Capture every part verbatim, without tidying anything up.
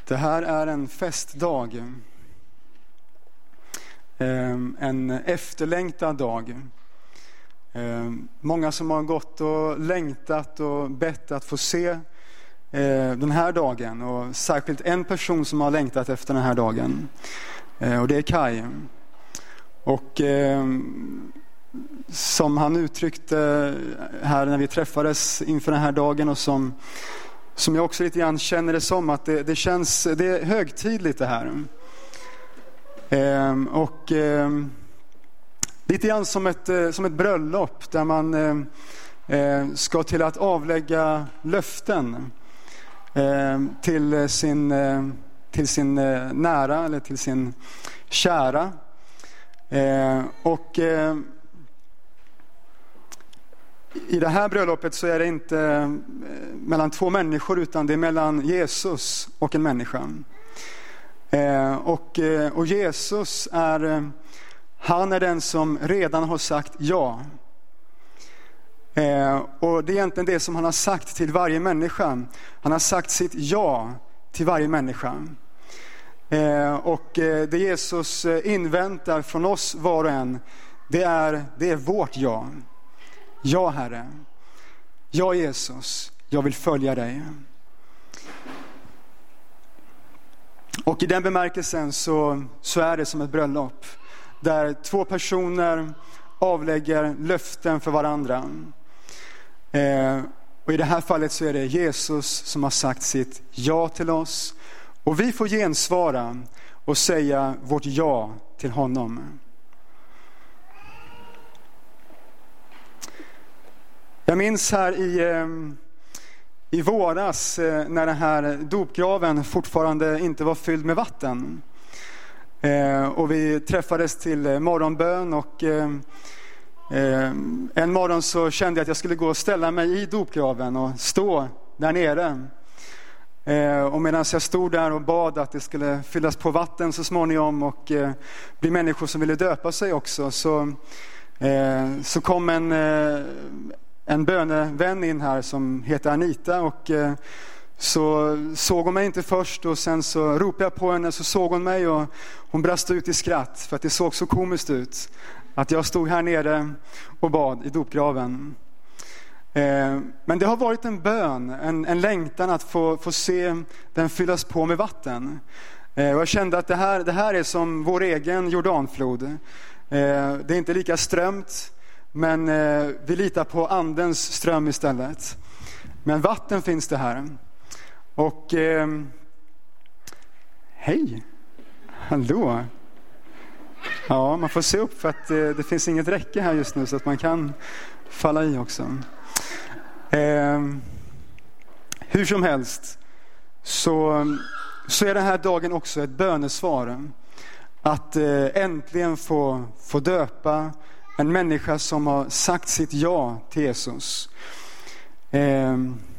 Det här är en festdag. En efterlängtad dag. Många som har gått och längtat och bett att få se den här dagen. Och särskilt en person som har längtat efter den här dagen. Och det är Kai. Och som han uttryckte här när vi träffades inför den här dagen, och som Som jag också lite grann känner det som, att det, det känns, det är högtidligt det här. Ehm, och ehm, lite grann som ett, som ett bröllop där man eh, ska till att avlägga löften eh, till sin, eh, till sin nära eller till sin kära. Eh, och eh, I det här bröllopet så är det inte mellan två människor, utan det är mellan Jesus och en människa. Eh, och, och Jesus är, han är den som redan har sagt ja. Eh, och det är egentligen det som han har sagt till varje människa. Han har sagt sitt ja till varje människa. Eh, och det Jesus inväntar från oss var och en, det är, det är vårt ja. Ja, Herre. Ja, Jesus. Jag vill följa dig. Och i den bemärkelsen så, så är det som ett bröllop. Där två personer avlägger löften för varandra. Eh, och i det här fallet så är det Jesus som har sagt sitt ja till oss. Och vi får gensvara och säga vårt ja till honom. Jag minns här i, i våras när den här dopgraven fortfarande inte var fylld med vatten. Och vi träffades till morgonbön, och en morgon så kände jag att jag skulle gå och ställa mig i dopgraven och stå där nere. Och medan jag stod där och bad att det skulle fyllas på vatten så småningom och bli människor som ville döpa sig också, så, så kom en En bönevän in här som heter Anita, och eh, så såg hon mig inte först, och sen så ropade jag på henne, så såg hon mig och hon brast ut i skratt för att det såg så komiskt ut att jag stod här nere och bad i dopgraven. Eh, men det har varit en bön, en, en längtan att få, få se den fyllas på med vatten. Eh, och jag kände att det här, det här är som vår egen Jordanflod. Eh, det är inte lika strömt, men eh, vi litar på andens ström istället. Men vatten finns det här. Och eh, hej. Hallå. Ja, man får se upp för att eh, det finns inget räcke här just nu, så att man kan falla i också. Eh, hur som helst så, så är den här dagen också ett bönesvar. Att eh, äntligen få, få döpa en människa som har sagt sitt ja till Jesus. Eh,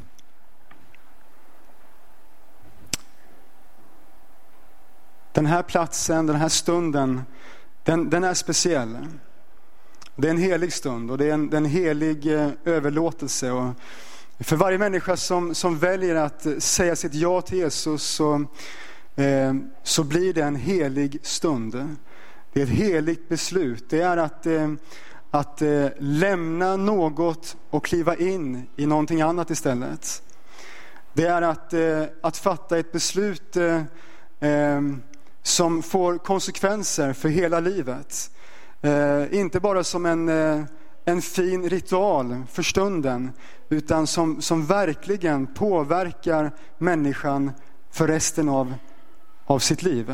den här platsen, den här stunden, den, den är speciell. Det är en helig stund, och det är en, det är en helig eh, överlåtelse. Och för varje människa som, som väljer att säga sitt ja till Jesus, så, eh, så blir det en helig stund. Det är ett heligt beslut. Det är att, eh, att eh, lämna något och kliva in i någonting annat istället. Det är att, eh, att fatta ett beslut eh, eh, som får konsekvenser för hela livet. Eh, inte bara som en, eh, en fin ritual för stunden, utan som, som verkligen påverkar människan för resten av, av sitt liv.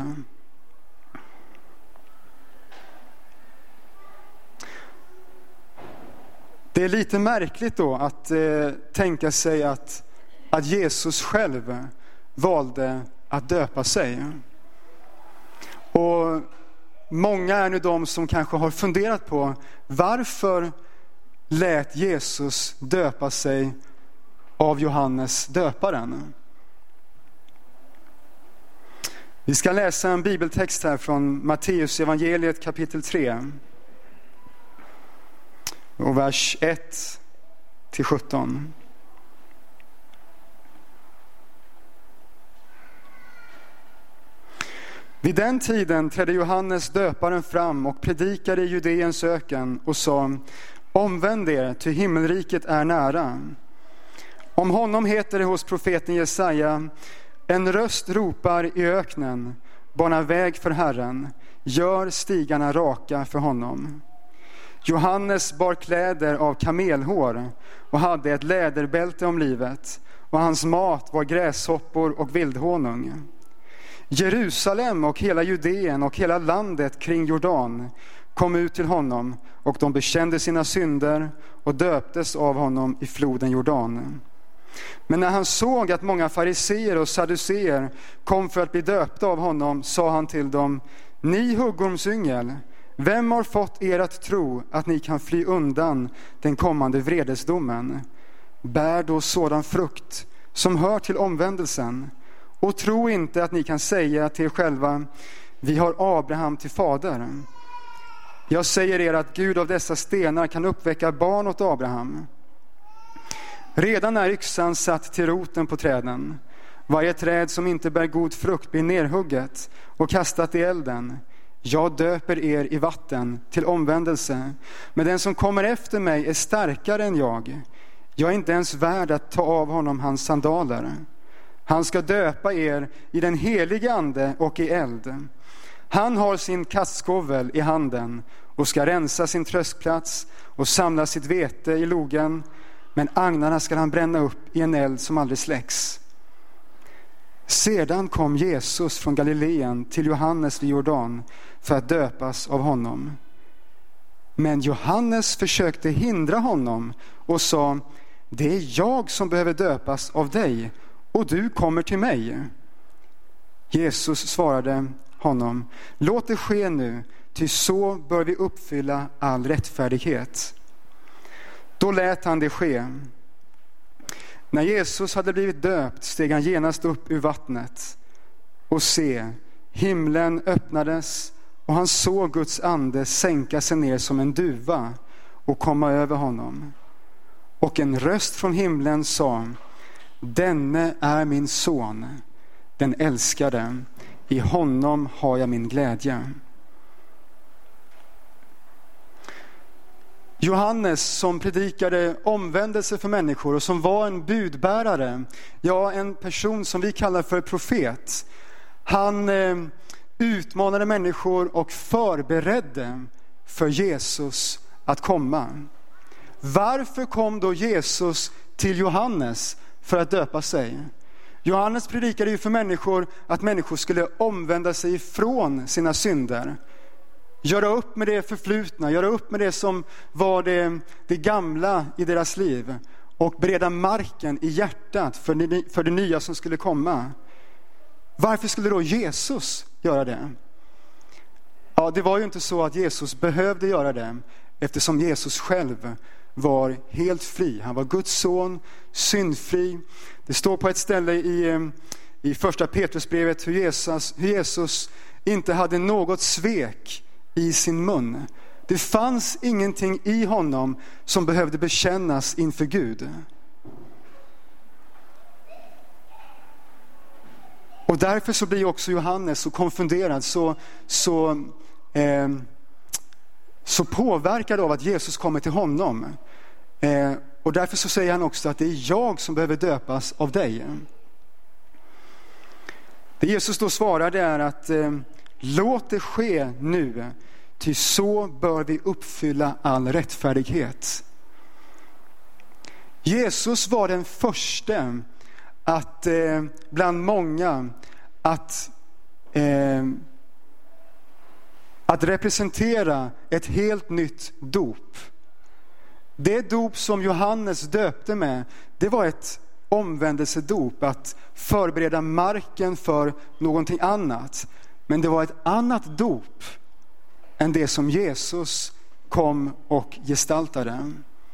Det är lite märkligt då att eh, tänka sig att, att Jesus själv valde att döpa sig. Och många är nu de som kanske har funderat på, varför lät Jesus döpa sig av Johannes döparen? Vi ska läsa en bibeltext här från Matteus evangeliet kapitel tre. Och vers ett till sjutton. Vid den tiden trädde Johannes döparen fram och predikade i Judeens öken och sa: omvänd er, ty himmelriket är nära. Om honom heter det hos profeten Jesaja: en röst ropar i öknen, bana väg för Herren, gör stigarna raka för honom. Johannes bar kläder av kamelhår och hade ett läderbälte om livet, och hans mat var gräshoppor och vildhonung. Jerusalem och hela Judeen och hela landet kring Jordan kom ut till honom, och de bekände sina synder och döptes av honom i floden Jordan. Men när han såg att många fariseer och sadduceer kom för att bli döpta av honom, sa han till dem: ni huggormsyngel, vem har fått er att tro att ni kan fly undan den kommande vredesdomen? Bär då sådan frukt som hör till omvändelsen, och tro inte att ni kan säga till er själva: vi har Abraham till fader. Jag säger er att Gud av dessa stenar kan uppväcka barn åt Abraham. Redan är yxan satt till roten på träden. Varje träd som inte bär god frukt blir nerhugget och kastat i elden. Jag döper er i vatten till omvändelse, men den som kommer efter mig är starkare än jag. Jag är inte ens värd att ta av honom hans sandaler. Han ska döpa er i den heliga ande och i eld. Han har sin kastskovel i handen och ska rensa sin tröskplats och samla sitt vete i logen, men agnarna ska han bränna upp i en eld som aldrig släcks. Sedan kom Jesus från Galileen till Johannes vid Jordan för att döpas av honom. Men Johannes försökte hindra honom och sa: det är jag som behöver döpas av dig, och du kommer till mig. Jesus svarade honom: låt det ske nu, ty så bör vi uppfylla all rättfärdighet. Då lät han det ske. När Jesus hade blivit döpt steg han genast upp ur vattnet, och se, himlen öppnades, och han såg Guds ande sänka sig ner som en duva och komma över honom. Och en röst från himlen sa: denne är min son, den älskade, i honom har jag min glädje. Johannes, som predikade omvändelse för människor och som var en budbärare, ja, en person som vi kallar för profet, han eh, utmanade människor och förberedde för Jesus att komma. Varför kom då Jesus till Johannes för att döpa sig? Johannes predikade ju för människor att människor skulle omvända sig ifrån sina synder. Göra upp med det förflutna, göra upp med det som var det, det gamla i deras liv, och bereda marken i hjärtat för det, för det nya som skulle komma. Varför skulle då Jesus göra det? Ja, det var ju inte så att Jesus behövde göra det, eftersom Jesus själv var helt fri. Han var Guds son, syndfri. Det står på ett ställe i, i första Petrusbrevet hur Jesus, hur Jesus inte hade något svek i sin mun. Det fanns ingenting i honom som behövde bekännas inför Gud. Och därför så blir också Johannes så konfunderad, så, så, eh, så påverkad av att Jesus kommer till honom. Eh, och därför så säger han också att det är jag som behöver döpas av dig. Det Jesus då svarar, det är att eh, låt det ske nu, ty så bör vi uppfylla all rättfärdighet. Jesus var den första att eh, bland många att, eh, att representera ett helt nytt dop. Det dop som Johannes döpte med, det var ett omvändelsedop, att förbereda marken för någonting annat. Men det var ett annat dop än det som Jesus kom och gestaltade.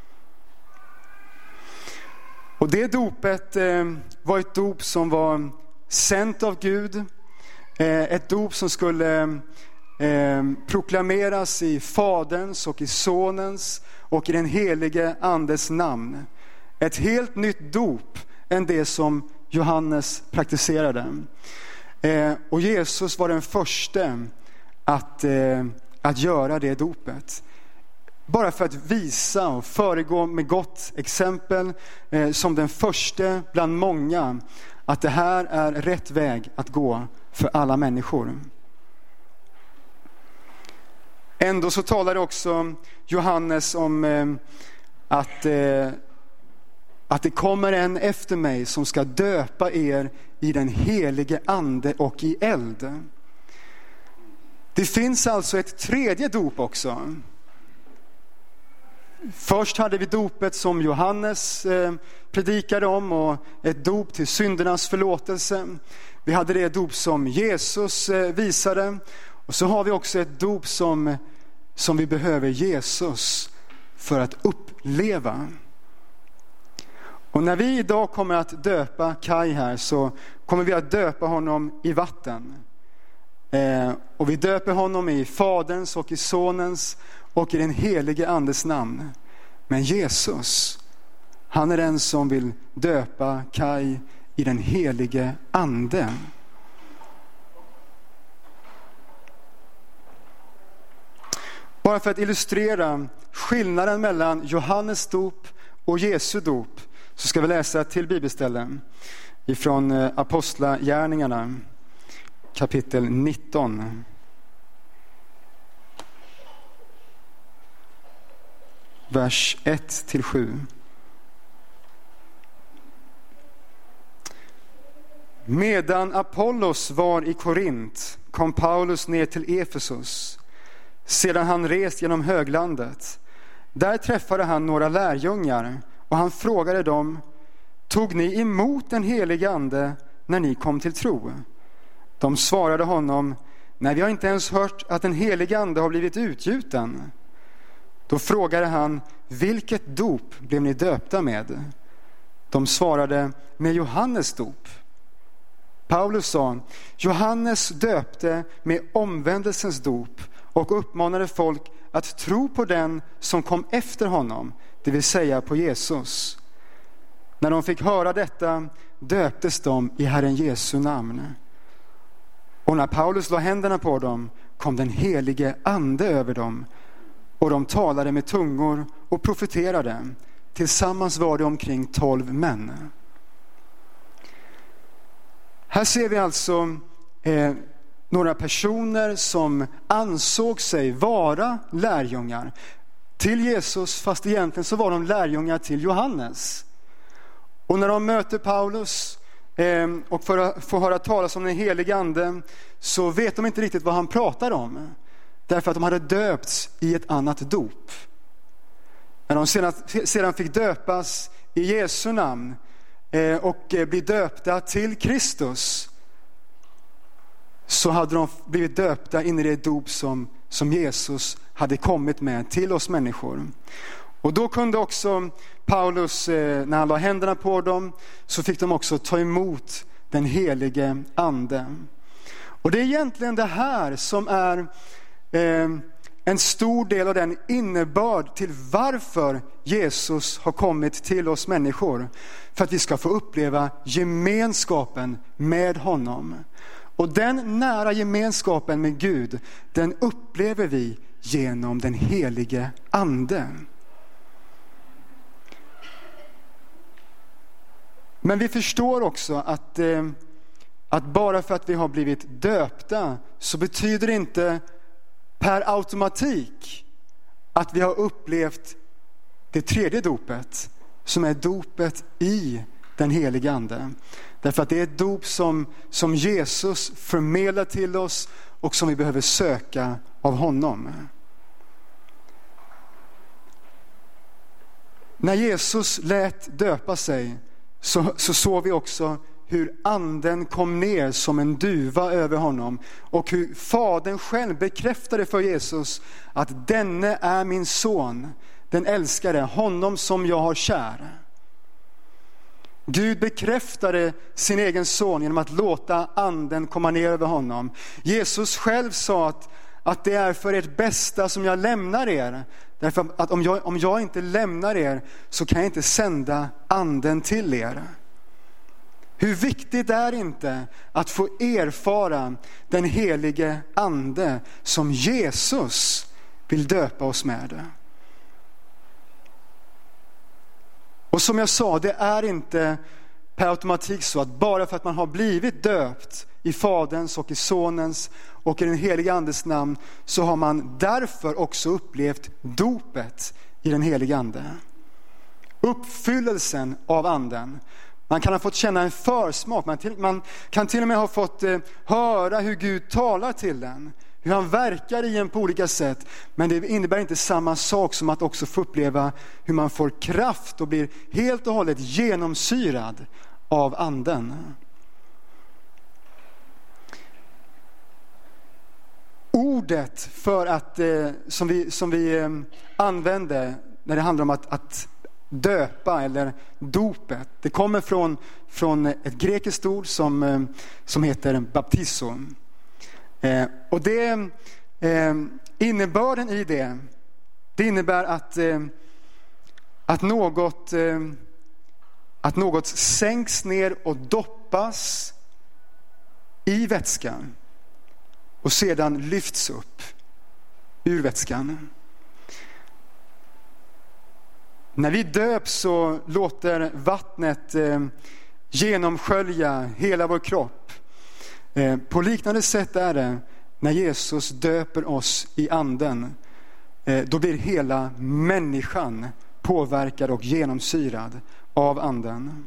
Och det dopet eh, var ett dop som var sänt av Gud. Eh, ett dop som skulle eh, proklameras i Faderns och i Sonens och i den helige Andes namn. Ett helt nytt dop än det som Johannes praktiserade. Eh, och Jesus var den första att, eh, att göra det dopet. Bara för att visa och föregå med gott exempel eh, som den första bland många, att det här är rätt väg att gå för alla människor. Ändå så talar också Johannes om eh, att, eh, att det kommer en efter mig som ska döpa er i den helige ande och i eld. Det finns alltså ett tredje dop också. Först hade vi dopet som Johannes eh, predikade om, och ett dop till syndernas förlåtelse. Vi hade det dop som Jesus eh, visade, och så har vi också ett dop som, som vi behöver Jesus för att uppleva. Och när vi idag kommer att döpa Kai här, så kommer vi att döpa honom i vatten. Eh, och vi döper honom i Faderns och i Sonens och i den helige Andes namn. Men Jesus, han är den som vill döpa Kai i den helige Ande. Bara för att illustrera skillnaden mellan Johannes dop och Jesu dop, så ska vi läsa ett till bibelställen ifrån Apostlagärningarna kapitel nitton. Vers ett till sju. Medan Apollos var i Korint kom Paulus ner till Efesus, sedan han rest genom höglandet. Där träffade han några lärjungar, och han frågade dem: tog ni emot den helige ande när ni kom till tro? De svarade honom: nej, vi har inte ens hört att den helige ande har blivit utgjuten. Då frågade han: vilket dop blev ni döpta med? De svarade: med Johannes dop. Paulus sa: Johannes döpte med omvändelsens dop och uppmanade folk att tro på den som kom efter honom, det vill säga på Jesus. När de fick höra detta döptes de i Herren Jesu namn. Och när Paulus la händerna på dem kom den helige ande över dem, och de talade med tungor och profeterade. Tillsammans var det omkring tolv män. Här ser vi alltså eh, några personer som ansåg sig vara lärjungar till Jesus, fast egentligen så var de lärjungar till Johannes. Och när de möter Paulus eh, och får, får höra talas om den helige ande, så vet de inte riktigt vad han pratar om. Därför att de hade döpts i ett annat dop. När de sedan, sedan fick döpas i Jesu namn eh, och eh, bli döpta till Kristus, så hade de blivit döpta in i det dop som, som Jesus hade kommit med till oss människor. Och då kunde också Paulus, eh, när han la händerna på dem, så fick de också ta emot den helige ande. Och det är egentligen det här som är eh, en stor del av den innebörd till varför Jesus har kommit till oss människor. För att vi ska få uppleva gemenskapen med honom. Och den nära gemenskapen med Gud, den upplever vi genom den helige ande. Men vi förstår också att, eh, att bara för att vi har blivit döpta, så betyder det inte per automatik att vi har upplevt det tredje dopet, som är dopet i den helige ande. Därför att det är ett dop som, som Jesus förmedlar till oss och som vi behöver söka av honom. När Jesus lät döpa sig, så, så såg vi också hur anden kom ner som en duva över honom. Och hur Fadern själv bekräftade för Jesus att denne är min son, den älskade, honom som jag har kär. Gud bekräftade sin egen son genom att låta anden komma ner över honom. Jesus själv sa att, att det är för ert bästa som jag lämnar er. Därför att om jag, om jag inte lämnar er, så kan jag inte sända anden till er. Hur viktigt är inte att få erfara den helige ande som Jesus vill döpa oss med. Och som jag sa, det är inte per automatik så att bara för att man har blivit döpt i Faderns och i Sonens och i den helige andes namn, så har man därför också upplevt dopet i den helige ande. Uppfyllelsen av anden. Man kan ha fått känna en försmak. Man, till, man kan till och med ha fått eh, höra hur Gud talar till den. Hur han verkar i en på olika sätt. Men det innebär inte samma sak som att också få uppleva hur man får kraft och blir helt och hållet genomsyrad av anden. Ordet för att, eh, som vi, som vi eh, använder när det handlar om att, att döpa eller dopet. Det kommer från, från ett grekiskt ord som, eh, som heter baptizo. Eh, och det eh, innebörden i det, det innebär att, eh, att, något, eh, att något sänks ner och doppas i vätskan och sedan lyfts upp ur vätskan. När vi döps så låter vattnet eh, genomskölja hela vår kropp. Eh, på liknande sätt är det när Jesus döper oss i anden. Eh, då blir hela människan påverkad och genomsyrad av anden.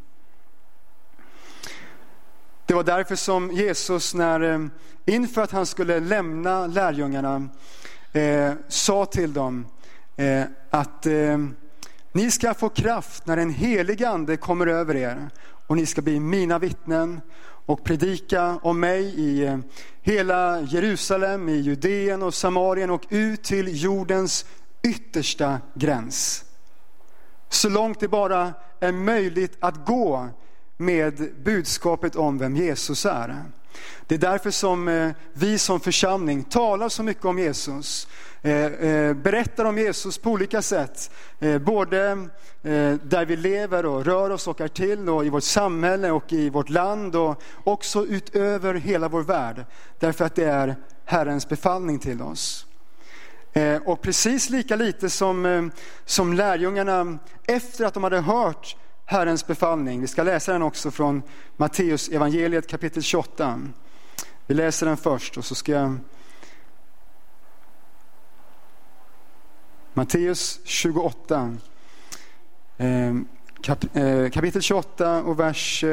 Det var därför som Jesus, när eh, inför att han skulle lämna lärjungarna, eh, sa till dem eh, att eh, ni ska få kraft när den helige ande kommer över er, och ni ska bli mina vittnen och predika om mig i hela Jerusalem, i Judeen och Samarien och ut till jordens yttersta gräns. Så långt det bara är möjligt att gå med budskapet om vem Jesus är. Det är därför som vi som församling talar så mycket om Jesus. Berättar om Jesus på olika sätt. Både där vi lever och rör oss och är till, och i vårt samhälle och i vårt land, och också utöver hela vår värld. Därför att det är Herrens befallning till oss. Och precis lika lite som, som lärjungarna efter att de hade hört Herrens befallning. Vi ska läsa den också från Matteus evangeliet kapitel tjugoåtta. Vi läser den först och så ska jag... Matteus tjugoåtta. Kapitel tjugoåtta och vers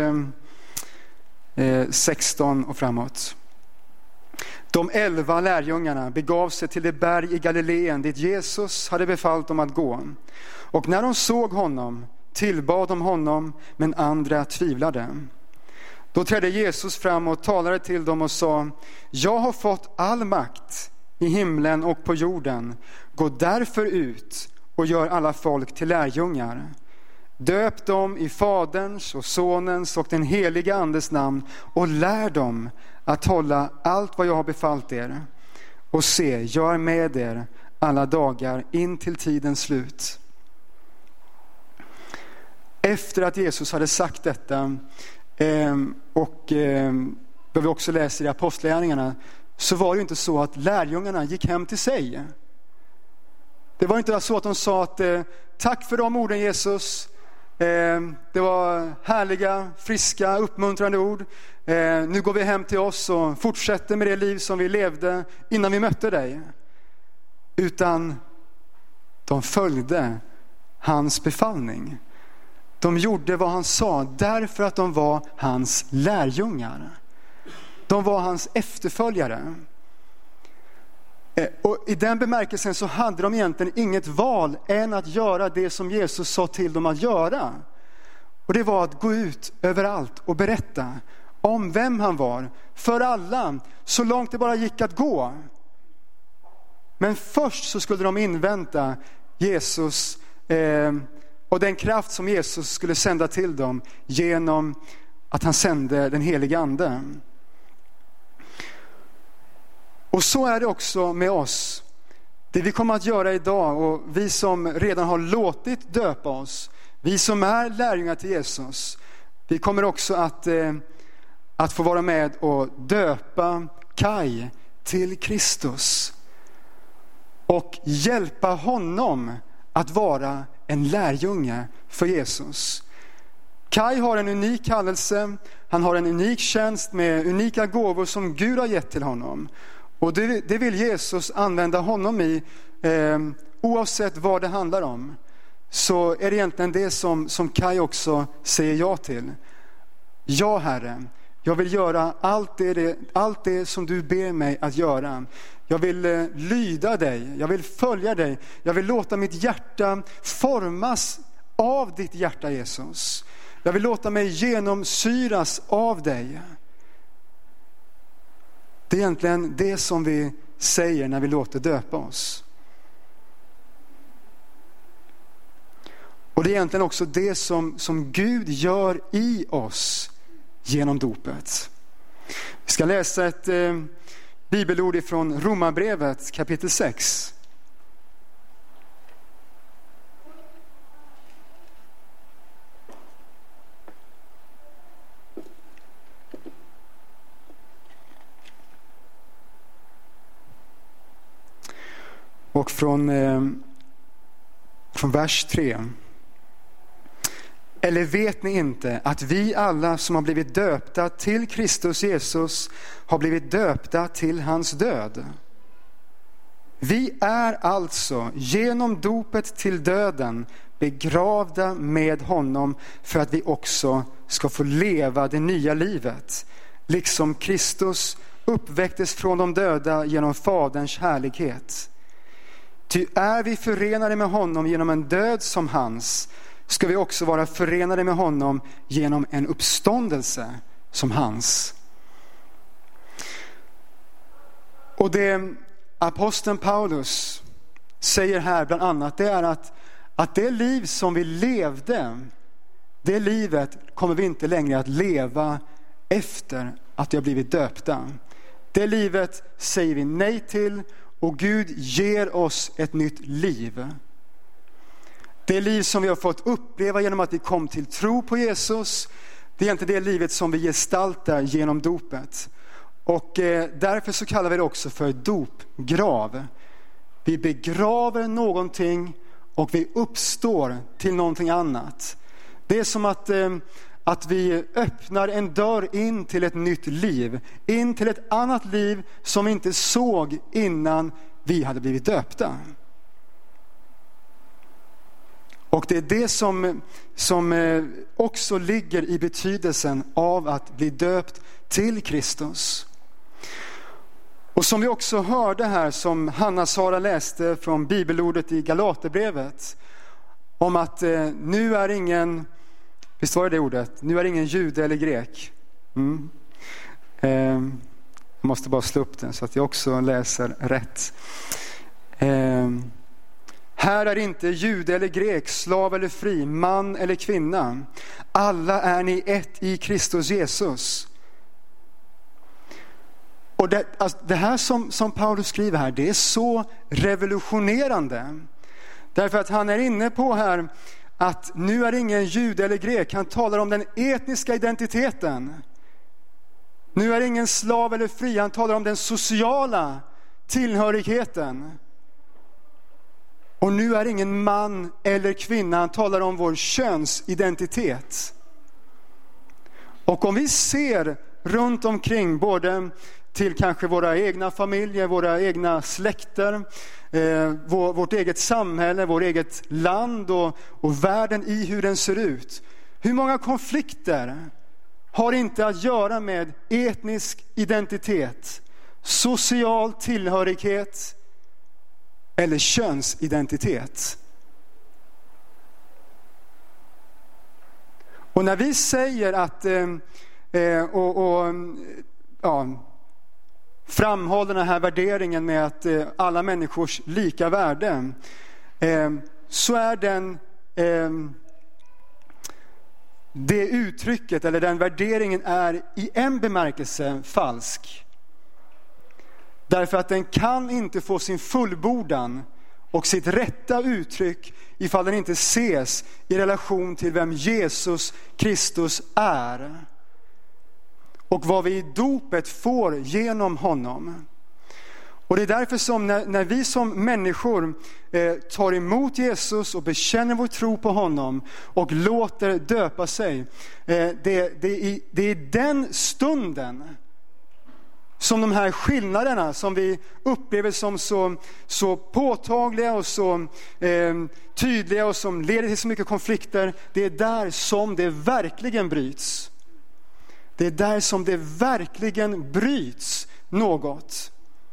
sexton och framåt. De elva lärjungarna begav sig till det berg i Galileen dit Jesus hade befallt dem att gå. Och när de såg honom tillbad de honom, men andra tvivlade. Då trädde Jesus fram och talade till dem och sa: jag har fått all makt i himlen och på jorden. Gå därför ut och gör alla folk till lärjungar. Döp dem i Faderns och Sonens och den heliga andes namn och lär dem att hålla allt vad jag har befallt er. Och se, jag är med er alla dagar in till tidens slut. Efter att Jesus hade sagt detta, eh, och eh, vad vi också läser i Apostlagärningarna, så var det inte så att lärjungarna gick hem till sig. Det var inte så att de sa att eh, tack för de orden Jesus. Eh, det var härliga, friska, uppmuntrande ord. Eh, nu går vi hem till oss och fortsätter med det liv som vi levde innan vi mötte dig. Utan de följde hans befallning. De gjorde vad han sa därför att de var hans lärjungar. De var hans efterföljare. Och i den bemärkelsen så hade de egentligen inget val än att göra det som Jesus sa till dem att göra. Och det var att gå ut överallt och berätta om vem han var för alla, så långt det bara gick att gå. Men först så skulle de invänta Jesus eh, och den kraft som Jesus skulle sända till dem genom att han sände den heliga ande. Och så är det också med oss. Det vi kommer att göra idag, och vi som redan har låtit döpa oss, vi som är lärjungar till Jesus, Vi kommer också att, eh, att få vara med och döpa Kai till Kristus. Och hjälpa honom att vara en lärjunge för Jesus. Kai har en unik kallelse. Han har en unik tjänst med unika gåvor som Gud har gett till honom. Och det, det vill Jesus använda honom i, eh, oavsett vad det handlar om. Så är det egentligen det som, som Kai också säger ja till. Ja, Herre, jag vill göra allt det, allt det som du ber mig att göra. Jag vill eh, lyda dig, jag vill följa dig. Jag vill låta mitt hjärta formas av ditt hjärta, Jesus. Jag vill låta mig genomsyras av dig. Det är egentligen det som vi säger när vi låter döpa oss. Och det är egentligen också det som, som Gud gör i oss genom dopet. Vi ska läsa ett eh, bibelord ifrån Romarbrevet kapitel sex. Och från, eh, från vers tre. Eller vet ni inte att vi alla som har blivit döpta till Kristus Jesus har blivit döpta till hans död? Vi är alltså genom dopet till döden begravda med honom för att vi också ska få leva det nya livet. Liksom Kristus uppväcktes från de döda genom Faderns härlighet. Ty är vi förenade med honom genom en död som hans, ska vi också vara förenade med honom genom en uppståndelse som hans. Och det aposteln Paulus säger här bland annat, det är att, att det liv som vi levde, det livet kommer vi inte längre att leva efter att vi har blivit döpta. Det livet säger vi nej till. Och Gud ger oss ett nytt liv. Det liv som vi har fått uppleva genom att vi kom till tro på Jesus. Det är inte det livet som vi gestaltar genom dopet. Och eh, därför så kallar vi det också för dopgrav. Vi begraver någonting och vi uppstår till någonting annat. Det är som att... Eh, Att vi öppnar en dörr in till ett nytt liv. In till ett annat liv som vi inte såg innan vi hade blivit döpta. Och det är det som, som också ligger i betydelsen av att bli döpt till Kristus. Och som vi också hörde här, som Hanna-Sara läste från bibelordet i Galaterbrevet. Om att eh, nu är ingen... Visst var det det ordet? Nu är ingen jude eller grek. Mm. Eh, jag måste bara slå upp den så att jag också läser rätt. Eh, här är inte jude eller grek, slav eller fri, man eller kvinna. Alla är ni ett i Kristus Jesus. Och det, alltså det här som, som Paulus skriver här, det är så revolutionerande. Därför att han är inne på här att nu är ingen jude eller grek. Han talar om den etniska identiteten. Nu är ingen slav eller fri. Han talar om den sociala tillhörigheten. Och nu är ingen man eller kvinna. Han talar om vår könsidentitet. Och om vi ser runt omkring, både till kanske våra egna familjer, våra egna släkter, eh, vår, vårt eget samhälle, vårt eget land och, och världen i hur den ser ut. Hur många konflikter har inte att göra med etnisk identitet, social tillhörighet eller könsidentitet? Och när vi säger att eh, och, och ja, framhåller den här värderingen med att eh, alla människors lika värde, eh, så är den eh, det uttrycket eller den värderingen är i en bemärkelse falsk. Därför att den kan inte få sin fullbordan och sitt rätta uttryck ifall den inte ses i relation till vem Jesus Kristus är. Och vad vi i dopet får genom honom. Och det är därför som när, när vi som människor eh, tar emot Jesus och bekänner vår tro på honom och låter döpa sig. Eh, det, det, är, det är den stunden som de här skillnaderna som vi upplever som så, så påtagliga och så eh, tydliga och som leder till så mycket konflikter. Det är där som det verkligen bryts. Det är där som det verkligen bryts något.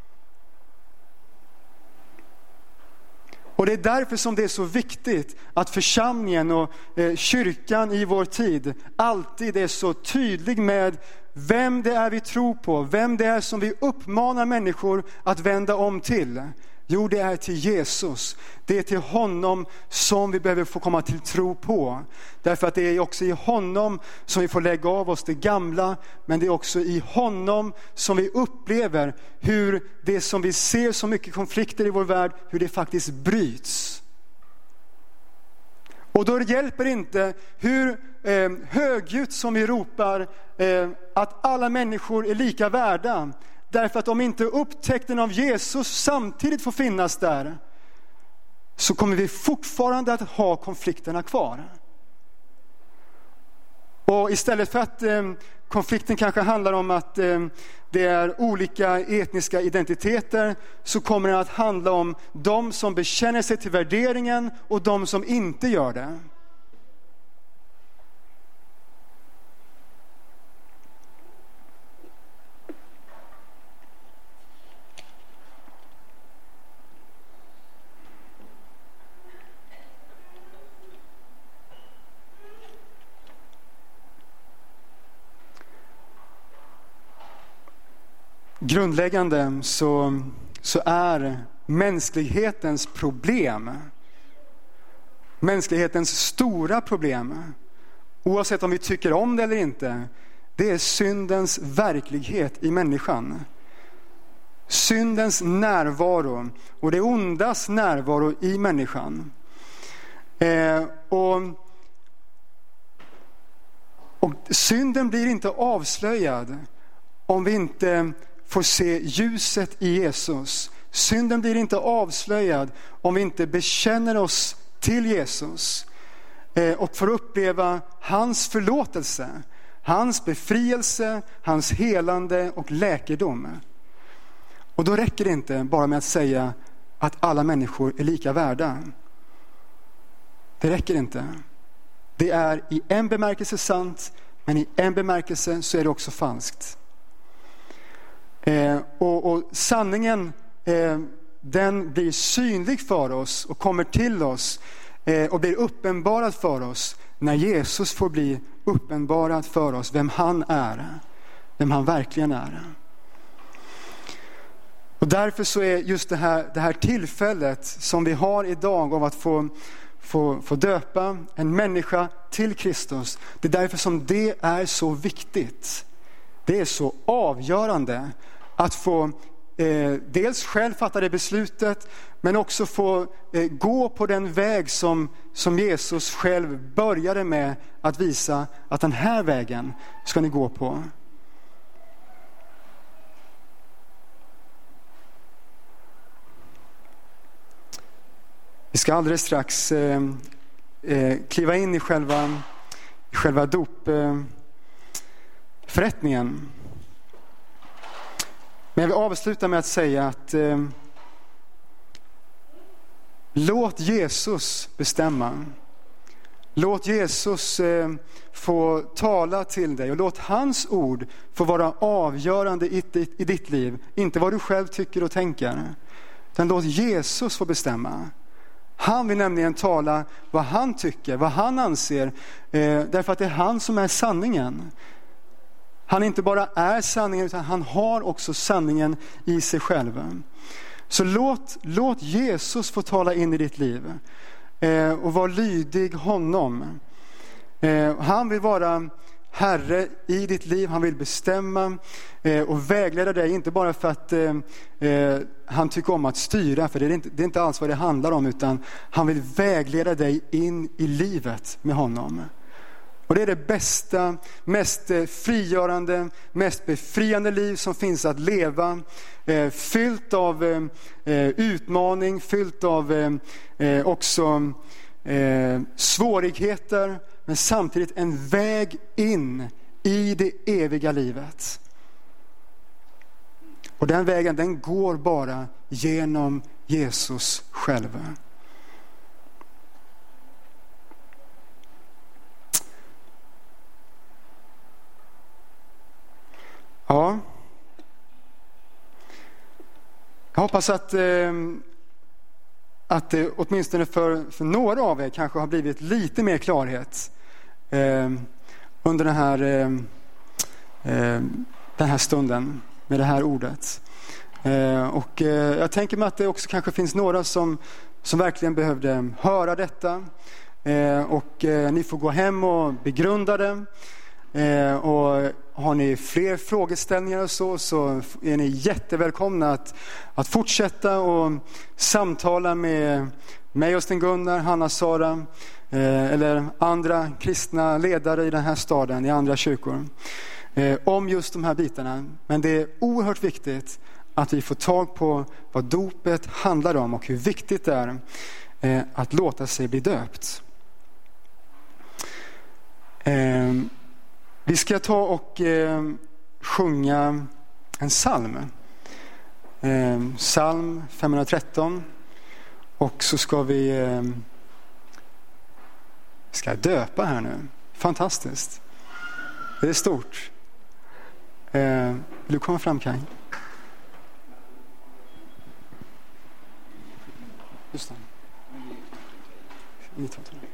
Och det är därför som det är så viktigt att församlingen och eh, kyrkan i vår tid alltid är så tydlig med vem det är vi tror på. Vem det är som vi uppmanar människor att vända om till. Jo, det är till Jesus. Det är till honom som vi behöver få komma till tro på. Därför att det är också i honom som vi får lägga av oss det gamla. Men det är också i honom som vi upplever hur det som vi ser så mycket konflikter i vår värld, hur det faktiskt bryts. Och då hjälper det inte hur eh, högljutt som vi ropar eh, att alla människor är lika värda. Därför att om inte upptäckten av Jesus samtidigt får finnas där, så kommer vi fortfarande att ha konflikterna kvar. Och istället för att eh, konflikten kanske handlar om att eh, det är olika etniska identiteter, så kommer det att handla om de som bekänner sig till värderingen och de som inte gör det. Grundläggande så, så är mänsklighetens problem, mänsklighetens stora problem, oavsett om vi tycker om det eller inte, det är syndens verklighet i människan. Syndens närvaro och det ondas närvaro i människan. Eh, och, och synden blir inte avslöjad om vi inte får se ljuset i Jesus. Synden blir inte avslöjad om vi inte bekänner oss till Jesus eh, och får uppleva hans förlåtelse, hans befrielse, hans helande och läkedom. Och då räcker det inte bara med att säga att alla människor är lika värda. Det räcker inte. Det är i en bemärkelse sant, men i en bemärkelse så är det också falskt. Eh, och, och sanningen eh, den blir synlig för oss och kommer till oss eh, och blir uppenbarad för oss när Jesus får bli uppenbarad för oss vem han är, vem han verkligen är. Och därför så är just det här, det här tillfället som vi har idag av att få, få, få döpa en människa till Kristus, det är därför som det är så viktigt. Det är så avgörande att få eh, dels själv fatta det beslutet, men också få eh, gå på den väg som, som Jesus själv började med att visa att den här vägen ska ni gå på. Vi ska alldeles strax eh, eh, kliva in i själva, i själva dopförrättningen. Eh, Men jag vill avsluta med att säga att eh, låt Jesus bestämma. Låt Jesus eh, få tala till dig och låt hans ord få vara avgörande i, i, i ditt liv. Inte vad du själv tycker och tänker. Utan låt Jesus få bestämma. Han vill nämligen tala vad han tycker, vad han anser. Eh, därför att det är han som är sanningen. Han inte bara är sanningen utan han har också sanningen i sig själv. Så låt, låt Jesus få tala in i ditt liv. Eh, och var lydig honom. Eh, han vill vara, Herre i ditt liv. Han vill bestämma eh, och vägleda dig, inte bara för att eh, eh, han tycker om att styra, för det är, inte, det är inte alls vad det handlar om, utan han vill vägleda dig in i livet med honom. Och det är det bästa, mest frigörande, mest befriande liv som finns att leva. Eh, fyllt av eh, utmaning, fyllt av eh, också eh, svårigheter. Men samtidigt en väg in i det eviga livet. Och den vägen, den går bara genom Jesus själv. Ja. Jag hoppas att, eh, att det åtminstone för, för några av er kanske har blivit lite mer klarhet eh, under den här, eh, eh, den här stunden med det här ordet. Eh, och eh, jag tänker mig att det också kanske finns några som, som verkligen behövde höra detta. Eh, och eh, ni får gå hem och begrunda det. Eh, och har ni fler frågeställningar och så, så är ni jättevälkomna att, att fortsätta och samtala med mig och Sten-Gunnar, Hanna, Sara eh, eller andra kristna ledare i den här staden, i andra kyrkor eh, om just de här bitarna. Men det är oerhört viktigt att vi får tag på vad dopet handlar om och hur viktigt det är eh, att låta sig bli döpt. Eh, Vi ska ta och eh, sjunga en psalm. Eh, psalm femhundratretton. Och så ska vi eh, ska döpa här nu. Fantastiskt. Det är stort. Eh, vill du komma fram, Kaj? Just det.